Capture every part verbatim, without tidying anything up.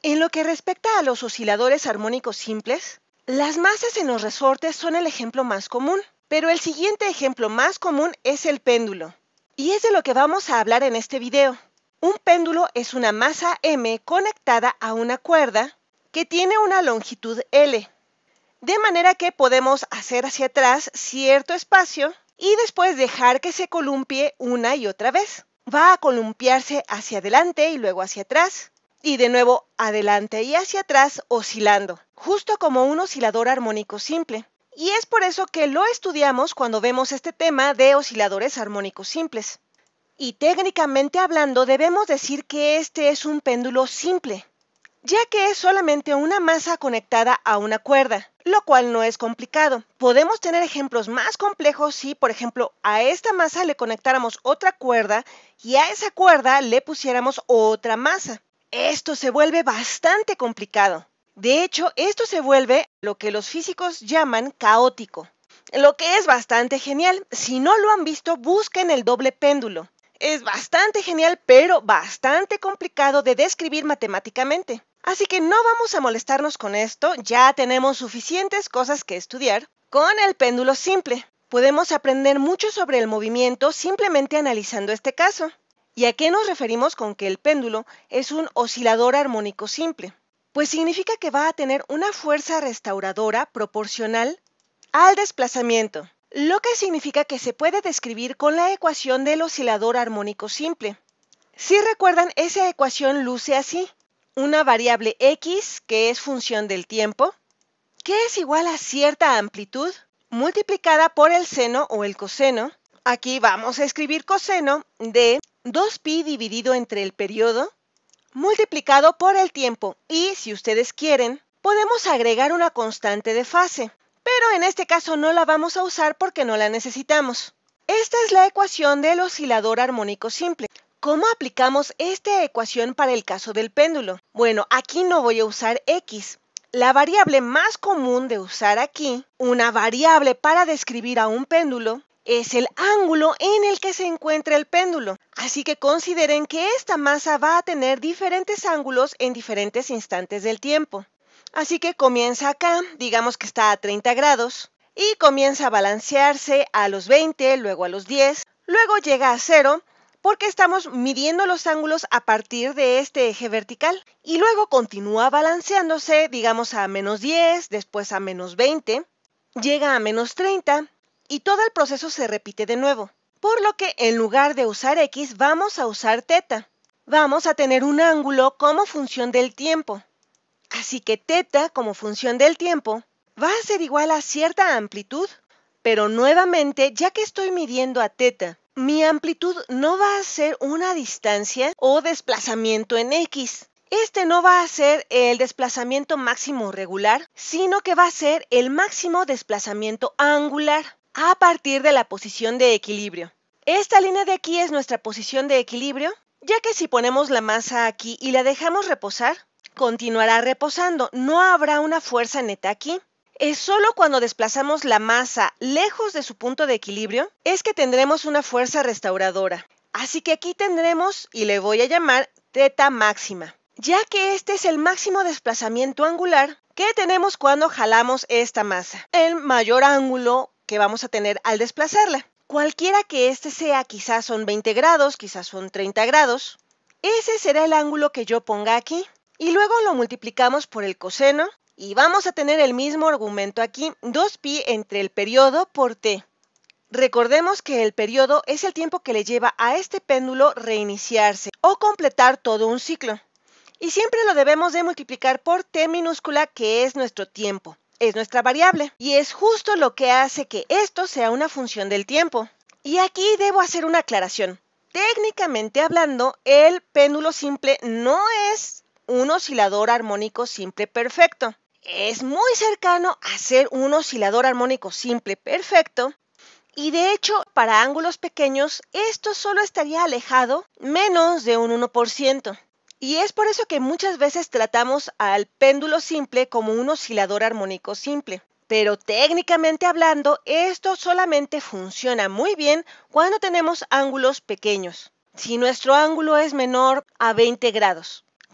En lo que respecta a los osciladores armónicos simples, las masas en los resortes son el ejemplo más común, pero el siguiente ejemplo más común es el péndulo. Y es de lo que vamos a hablar en este video. Un péndulo es una masa M conectada a una cuerda que tiene una longitud L, de manera que podemos hacer hacia atrás cierto espacio y después dejar que se columpie una y otra vez. Va a columpiarse hacia adelante y luego hacia atrás, y de nuevo adelante y hacia atrás oscilando, justo como un oscilador armónico simple. Y es por eso que lo estudiamos cuando vemos este tema de osciladores armónicos simples. Y técnicamente hablando, debemos decir que este es un péndulo simple, ya que es solamente una masa conectada a una cuerda, lo cual no es complicado. Podemos tener ejemplos más complejos si, por ejemplo, a esta masa le conectáramos otra cuerda y a esa cuerda le pusiéramos otra masa. Esto se vuelve bastante complicado. De hecho, esto se vuelve lo que los físicos llaman caótico, lo que es bastante genial. Si no lo han visto, busquen el doble péndulo. Es bastante genial, pero bastante complicado de describir matemáticamente. Así que no vamos a molestarnos con esto, ya tenemos suficientes cosas que estudiar. Con el péndulo simple, podemos aprender mucho sobre el movimiento simplemente analizando este caso. ¿Y a qué nos referimos con que el péndulo es un oscilador armónico simple? Pues significa que va a tener una fuerza restauradora proporcional al desplazamiento, lo que significa que se puede describir con la ecuación del oscilador armónico simple. Si recuerdan, esa ecuación luce así: una variable x, que es función del tiempo, que es igual a cierta amplitud, multiplicada por el seno o el coseno. Aquí vamos a escribir coseno de dos pi dividido entre el periodo, multiplicado por el tiempo. Y, si ustedes quieren, podemos agregar una constante de fase, pero en este caso no la vamos a usar porque no la necesitamos. Esta es la ecuación del oscilador armónico simple. ¿Cómo aplicamos esta ecuación para el caso del péndulo? Bueno, aquí no voy a usar x. La variable más común de usar aquí, una variable para describir a un péndulo, es el ángulo en el que se encuentra el péndulo. Así que consideren que esta masa va a tener diferentes ángulos en diferentes instantes del tiempo. Así que comienza acá, digamos que está a treinta grados, y comienza a balancearse a los veinte, luego a los diez, luego llega a cero, porque estamos midiendo los ángulos a partir de este eje vertical, y luego continúa balanceándose, digamos a menos diez, después a menos veinte, llega a menos treinta, y todo el proceso se repite de nuevo. Por lo que en lugar de usar x, vamos a usar teta. Vamos a tener un ángulo como función del tiempo. Así que teta, como función del tiempo, va a ser igual a cierta amplitud, pero nuevamente, ya que estoy midiendo a teta, mi amplitud no va a ser una distancia o desplazamiento en x. Este no va a ser el desplazamiento máximo regular, sino que va a ser el máximo desplazamiento angular a partir de la posición de equilibrio. Esta línea de aquí es nuestra posición de equilibrio, ya que si ponemos la masa aquí y la dejamos reposar, continuará reposando, no habrá una fuerza neta aquí. Es solo cuando desplazamos la masa lejos de su punto de equilibrio es que tendremos una fuerza restauradora. Así que aquí tendremos, y le voy a llamar teta máxima, ya que este es el máximo desplazamiento angular que tenemos cuando jalamos esta masa, el mayor ángulo que vamos a tener al desplazarla. Cualquiera que este sea, quizás son veinte grados, quizás son treinta grados, ese será el ángulo que yo ponga aquí. Y luego lo multiplicamos por el coseno y vamos a tener el mismo argumento aquí, dos pi entre el periodo por t. Recordemos que el periodo es el tiempo que le lleva a este péndulo reiniciarse o completar todo un ciclo. Y siempre lo debemos de multiplicar por t minúscula, que es nuestro tiempo, es nuestra variable. Y es justo lo que hace que esto sea una función del tiempo. Y aquí debo hacer una aclaración. Técnicamente hablando, el péndulo simple no es un oscilador armónico simple perfecto. Es muy cercano a ser un oscilador armónico simple perfecto, y de hecho, para ángulos pequeños, esto solo estaría alejado menos de un uno por ciento. Y es por eso que muchas veces tratamos al péndulo simple como un oscilador armónico simple. Pero técnicamente hablando, esto solamente funciona muy bien cuando tenemos ángulos pequeños. Si nuestro ángulo es menor a veinte grados.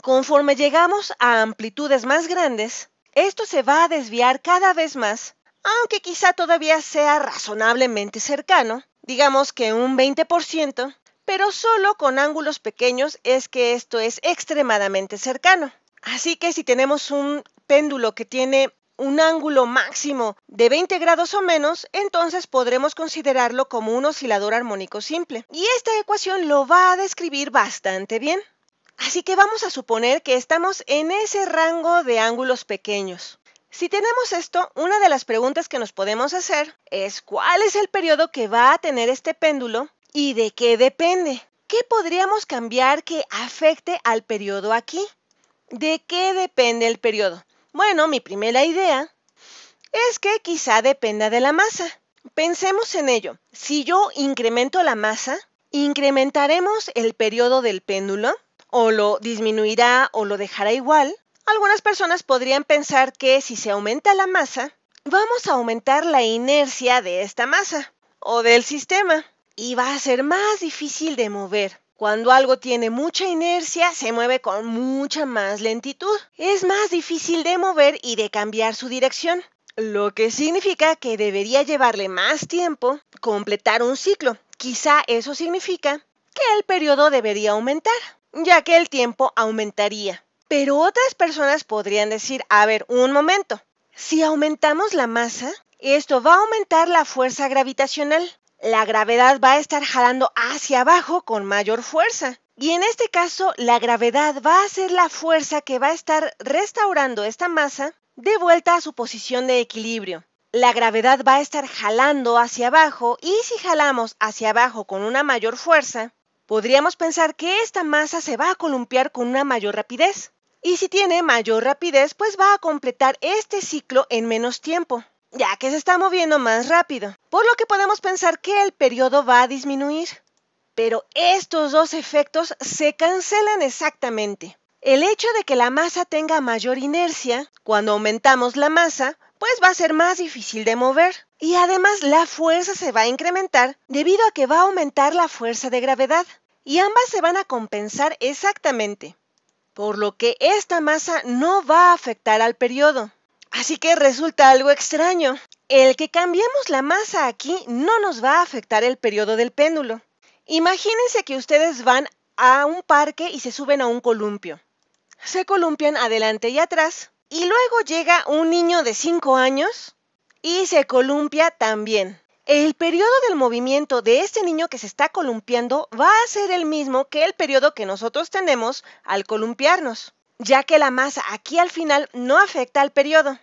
Conforme llegamos a amplitudes más grandes, esto se va a desviar cada vez más, aunque quizá todavía sea razonablemente cercano, digamos que un veinte por ciento, pero solo con ángulos pequeños es que esto es extremadamente cercano. Así que si tenemos un péndulo que tiene un ángulo máximo de veinte grados o menos, entonces podremos considerarlo como un oscilador armónico simple. Y esta ecuación lo va a describir bastante bien. Así que vamos a suponer que estamos en ese rango de ángulos pequeños. Si tenemos esto, una de las preguntas que nos podemos hacer es ¿cuál es el periodo que va a tener este péndulo y de qué depende? ¿Qué podríamos cambiar que afecte al periodo aquí? ¿De qué depende el periodo? Bueno, mi primera idea es que quizá dependa de la masa. Pensemos en ello. Si yo incremento la masa, ¿incrementaremos el periodo del péndulo? ¿O lo disminuirá o lo dejará igual? Algunas personas podrían pensar que si se aumenta la masa, vamos a aumentar la inercia de esta masa o del sistema y va a ser más difícil de mover. Cuando algo tiene mucha inercia, se mueve con mucha más lentitud. Es más difícil de mover y de cambiar su dirección, lo que significa que debería llevarle más tiempo completar un ciclo. Quizá eso significa que el periodo debería aumentar, ya que el tiempo aumentaría. Pero otras personas podrían decir, a ver, un momento, si aumentamos la masa, esto va a aumentar la fuerza gravitacional. La gravedad va a estar jalando hacia abajo con mayor fuerza. Y en este caso, la gravedad va a ser la fuerza que va a estar restaurando esta masa de vuelta a su posición de equilibrio. La gravedad va a estar jalando hacia abajo y si jalamos hacia abajo con una mayor fuerza, podríamos pensar que esta masa se va a columpiar con una mayor rapidez. Y si tiene mayor rapidez, pues va a completar este ciclo en menos tiempo, ya que se está moviendo más rápido, por lo que podemos pensar que el periodo va a disminuir. Pero estos dos efectos se cancelan exactamente. El hecho de que la masa tenga mayor inercia, cuando aumentamos la masa, pues va a ser más difícil de mover. Y además la fuerza se va a incrementar debido a que va a aumentar la fuerza de gravedad. Y ambas se van a compensar exactamente. Por lo que esta masa no va a afectar al periodo. Así que resulta algo extraño. El que cambiemos la masa aquí no nos va a afectar el periodo del péndulo. Imagínense que ustedes van a un parque y se suben a un columpio. Se columpian adelante y atrás. Y luego llega un niño de cinco años y se columpia también. El periodo del movimiento de este niño que se está columpiando va a ser el mismo que el periodo que nosotros tenemos al columpiarnos, ya que la masa aquí al final no afecta al periodo.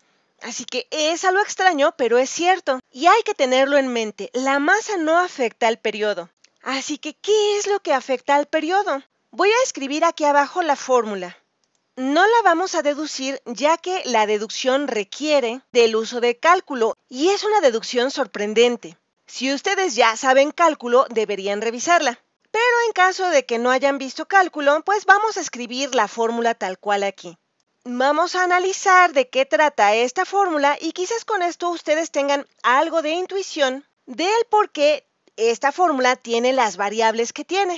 Así que es algo extraño, pero es cierto. Y hay que tenerlo en mente, la masa no afecta al periodo. Así que, ¿qué es lo que afecta al periodo? Voy a escribir aquí abajo la fórmula. No la vamos a deducir ya que la deducción requiere del uso de cálculo y es una deducción sorprendente. Si ustedes ya saben cálculo, deberían revisarla. Pero en caso de que no hayan visto cálculo, pues vamos a escribir la fórmula tal cual aquí. Vamos a analizar de qué trata esta fórmula y quizás con esto ustedes tengan algo de intuición del por qué esta fórmula tiene las variables que tiene.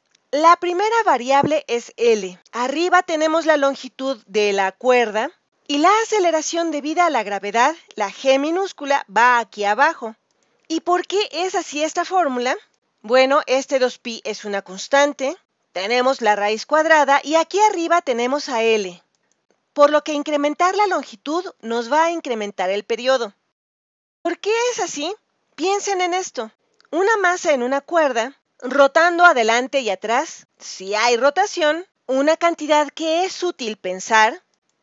La primera variable es L. Arriba tenemos la longitud de la cuerda y la aceleración debida a la gravedad, la G minúscula, va aquí abajo. ¿Y por qué es así esta fórmula? Bueno, este dos pi es una constante, tenemos la raíz cuadrada y aquí arriba tenemos a L. Por lo que incrementar la longitud nos va a incrementar el periodo. ¿Por qué es así? Piensen en esto. Una masa en una cuerda rotando adelante y atrás, si hay rotación, una cantidad que es útil pensar,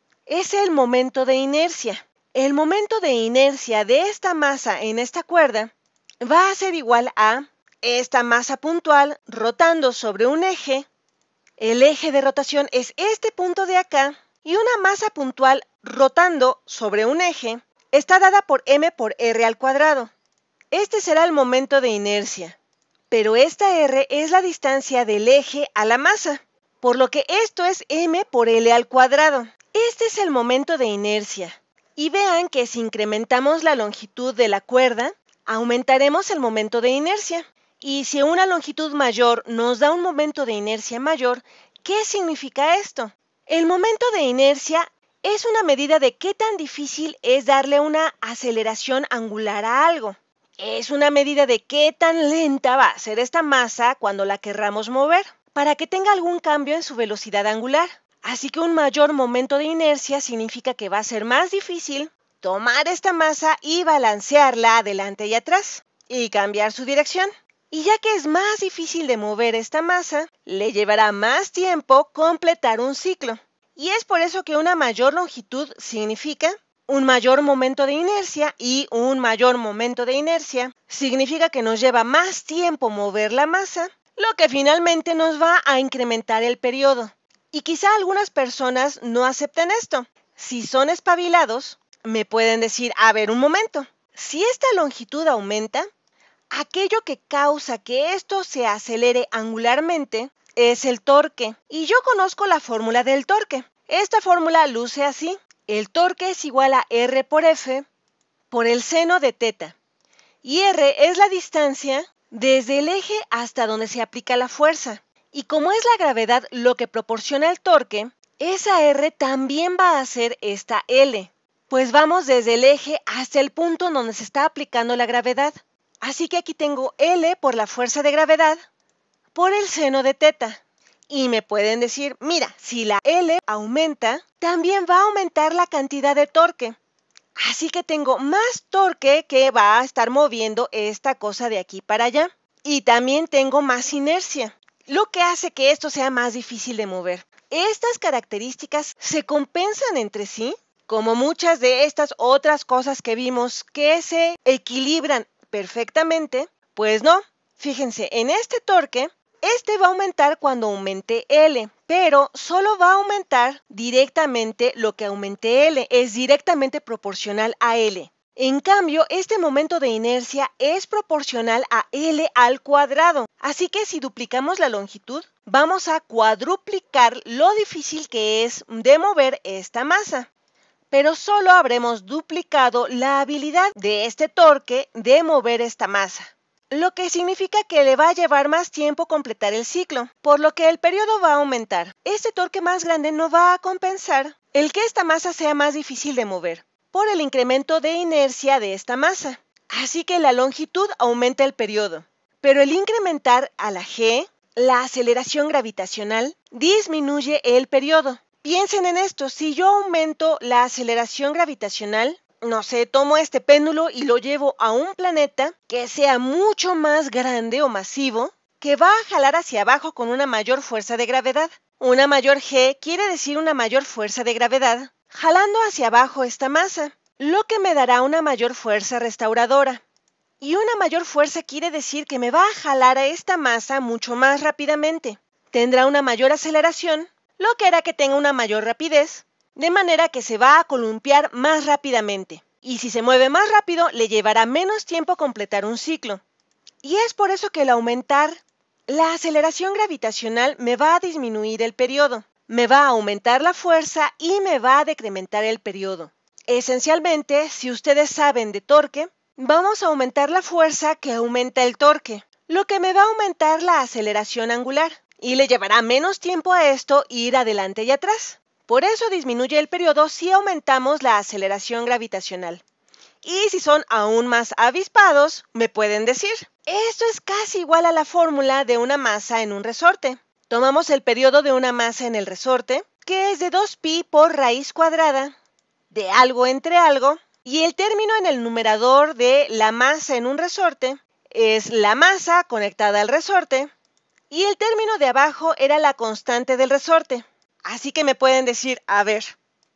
es el momento de inercia. El momento de inercia de esta masa en esta cuerda va a ser igual a esta masa puntual rotando sobre un eje. El eje de rotación es este punto de acá y una masa puntual rotando sobre un eje está dada por m por r al cuadrado. Este será el momento de inercia. Pero esta r es la distancia del eje a la masa, por lo que esto es m por l al cuadrado. Este es el momento de inercia. Y vean que si incrementamos la longitud de la cuerda, aumentaremos el momento de inercia. Y si una longitud mayor nos da un momento de inercia mayor, ¿Qué significa esto? El momento de inercia es una medida de qué tan difícil es darle una aceleración angular a algo. Es una medida de qué tan lenta va a ser esta masa cuando la querramos mover, para que tenga algún cambio en su velocidad angular. Así que un mayor momento de inercia significa que va a ser más difícil tomar esta masa y balancearla adelante y atrás, y cambiar su dirección. Y ya que es más difícil de mover esta masa, le llevará más tiempo completar un ciclo. Y es por eso que una mayor longitud significa un mayor momento de inercia, y un mayor momento de inercia significa que nos lleva más tiempo mover la masa, lo que finalmente nos va a incrementar el periodo. Y quizá algunas personas no acepten esto. Si son espabilados, me pueden decir, a ver un momento, si esta longitud aumenta, aquello que causa que esto se acelere angularmente es el torque. Y yo conozco la fórmula del torque. Esta fórmula luce así. El torque es igual a R por F por el seno de teta. Y R es la distancia desde el eje hasta donde se aplica la fuerza. Y como es la gravedad lo que proporciona el torque, esa R también va a ser esta L. Pues vamos desde el eje hasta el punto donde se está aplicando la gravedad. Así que aquí tengo L por la fuerza de gravedad por el seno de teta. Y me pueden decir, mira, si la L aumenta, también va a aumentar la cantidad de torque. Así que tengo más torque que va a estar moviendo esta cosa de aquí para allá. Y también tengo más inercia, lo que hace que esto sea más difícil de mover. Estas características se compensan entre sí, como muchas de estas otras cosas que vimos que se equilibran perfectamente. Pues no, fíjense, en este torque, este va a aumentar cuando aumente L, pero solo va a aumentar directamente lo que aumente L, es directamente proporcional a L. En cambio, este momento de inercia es proporcional a L al cuadrado. Así que si duplicamos la longitud, vamos a cuadruplicar lo difícil que es de mover esta masa. Pero solo habremos duplicado la habilidad de este torque de mover esta masa. Lo que significa que le va a llevar más tiempo completar el ciclo, por lo que el periodo va a aumentar. Este torque más grande no va a compensar el que esta masa sea más difícil de mover, por el incremento de inercia de esta masa. Así que la longitud aumenta el periodo, pero el incrementar a la g, la aceleración gravitacional, disminuye el periodo. Piensen en esto, si yo aumento la aceleración gravitacional, no sé, tomo este péndulo y lo llevo a un planeta que sea mucho más grande o masivo, que va a jalar hacia abajo con una mayor fuerza de gravedad. Una mayor g quiere decir una mayor fuerza de gravedad, jalando hacia abajo esta masa, lo que me dará una mayor fuerza restauradora. Y una mayor fuerza quiere decir que me va a jalar a esta masa mucho más rápidamente. Tendrá una mayor aceleración, lo que hará que tenga una mayor rapidez, de manera que se va a columpiar más rápidamente. Y si se mueve más rápido, le llevará menos tiempo completar un ciclo. Y es por eso que al aumentar la aceleración gravitacional me va a disminuir el periodo, me va a aumentar la fuerza y me va a decrementar el periodo. Esencialmente, si ustedes saben de torque, vamos a aumentar la fuerza que aumenta el torque, lo que me va a aumentar la aceleración angular, y le llevará menos tiempo a esto ir adelante y atrás. Por eso disminuye el periodo si aumentamos la aceleración gravitacional. Y si son aún más avispados, me pueden decir, esto es casi igual a la fórmula de una masa en un resorte. Tomamos el periodo de una masa en el resorte, que es de dos pi por raíz cuadrada de algo entre algo, y el término en el numerador de la masa en un resorte es la masa conectada al resorte, y el término de abajo era la constante del resorte. Así que me pueden decir, a ver,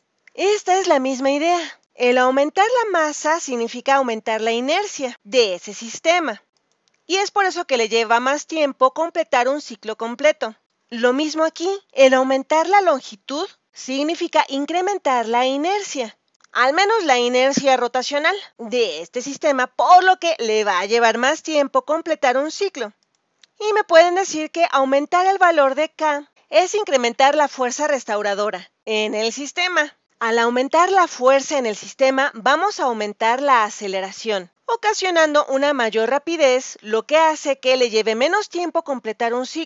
esta es la misma idea. El aumentar la masa significa aumentar la inercia de ese sistema. Y es por eso que le lleva más tiempo completar un ciclo completo. Lo mismo aquí, el aumentar la longitud significa incrementar la inercia, al menos la inercia rotacional de este sistema, por lo que le va a llevar más tiempo completar un ciclo. Y me pueden decir que aumentar el valor de K es incrementar la fuerza restauradora en el sistema. Al aumentar la fuerza en el sistema, vamos a aumentar la aceleración, ocasionando una mayor rapidez, lo que hace que le lleve menos tiempo completar un ciclo.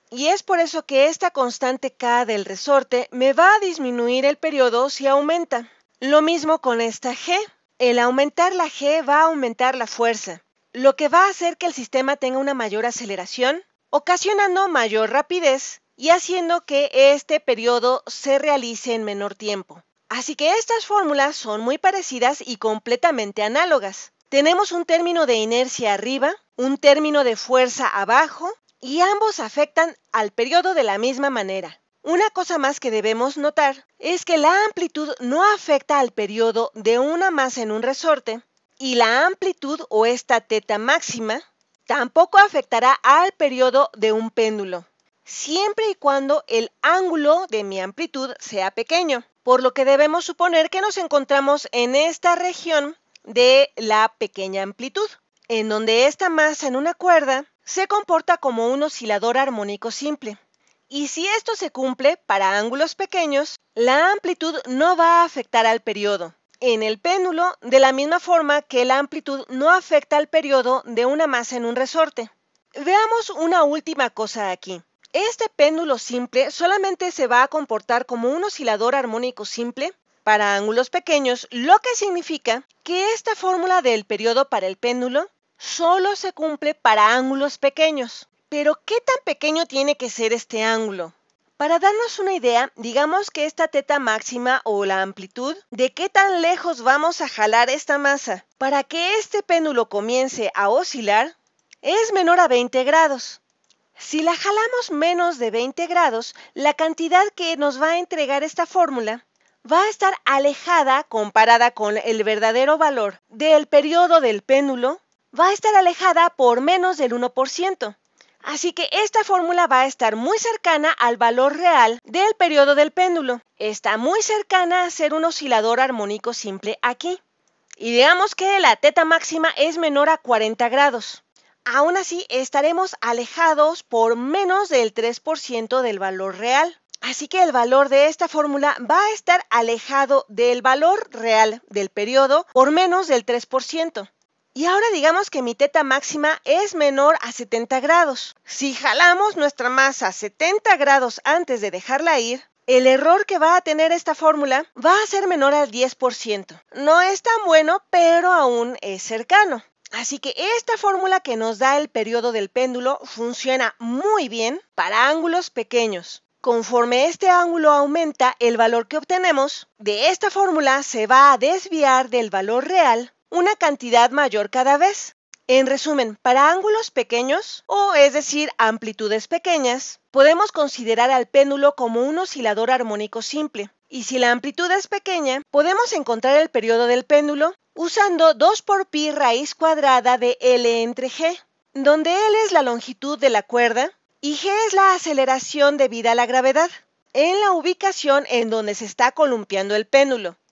Y es por eso que esta constante K del resorte me va a disminuir el periodo si aumenta. Lo mismo con esta G. El aumentar la G va a aumentar la fuerza, lo que va a hacer que el sistema tenga una mayor aceleración, ocasionando mayor rapidez y haciendo que este periodo se realice en menor tiempo. Así que estas fórmulas son muy parecidas y completamente análogas. Tenemos un término de inercia arriba, un término de fuerza abajo, y ambos afectan al periodo de la misma manera. Una cosa más que debemos notar es que la amplitud no afecta al periodo de una masa en un resorte, y la amplitud o esta teta máxima tampoco afectará al periodo de un péndulo, siempre y cuando el ángulo de mi amplitud sea pequeño, por lo que debemos suponer que nos encontramos en esta región de la pequeña amplitud, en donde esta masa en una cuerda se comporta como un oscilador armónico simple. Y si esto se cumple para ángulos pequeños, la amplitud no va a afectar al periodo. En el péndulo, de la misma forma que la amplitud no afecta al periodo de una masa en un resorte. Veamos una última cosa aquí. Este péndulo simple solamente se va a comportar como un oscilador armónico simple para ángulos pequeños, lo que significa que esta fórmula del periodo para el péndulo solo se cumple para ángulos pequeños. Pero, ¿qué tan pequeño tiene que ser este ángulo? Para darnos una idea, digamos que esta teta máxima o la amplitud, de qué tan lejos vamos a jalar esta masa para que este péndulo comience a oscilar, es menor a veinte grados. Si la jalamos menos de veinte grados, la cantidad que nos va a entregar esta fórmula va a estar alejada comparada con el verdadero valor del periodo del péndulo, va a estar alejada por menos del uno por ciento. Así que esta fórmula va a estar muy cercana al valor real del periodo del péndulo. Está muy cercana a ser un oscilador armónico simple aquí. Y digamos que la teta máxima es menor a cuarenta grados. Aún así, estaremos alejados por menos del tres por ciento del valor real. Así que el valor de esta fórmula va a estar alejado del valor real del periodo por menos del tres por ciento. Y ahora digamos que mi teta máxima es menor a setenta grados. Si jalamos nuestra masa a setenta grados antes de dejarla ir, el error que va a tener esta fórmula va a ser menor al diez por ciento. No es tan bueno, pero aún es cercano. Así que esta fórmula que nos da el periodo del péndulo funciona muy bien para ángulos pequeños. Conforme este ángulo aumenta, el valor que obtenemos de esta fórmula se va a desviar del valor real una cantidad mayor cada vez. En resumen, para ángulos pequeños, o es decir, amplitudes pequeñas, podemos considerar al péndulo como un oscilador armónico simple. Y si la amplitud es pequeña, podemos encontrar el periodo del péndulo usando dos por pi raíz cuadrada de L entre G, donde L es la longitud de la cuerda y G es la aceleración debida a la gravedad, en la ubicación en donde se está columpiando el péndulo.